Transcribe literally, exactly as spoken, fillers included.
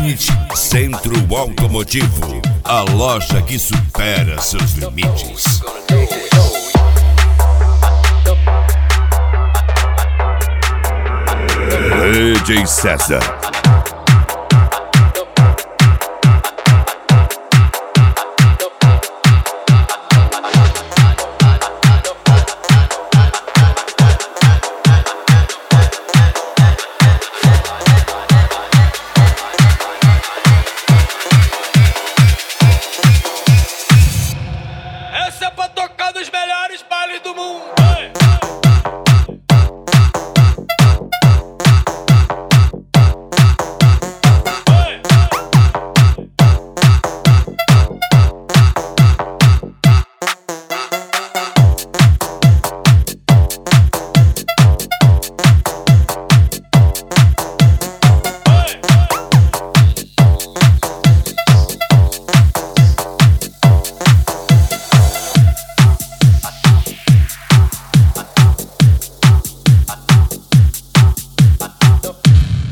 Infinity Centro Automotivo, a loja que supera seus limites. D J César. Essa é pra tocar nos melhores bailes do mundo.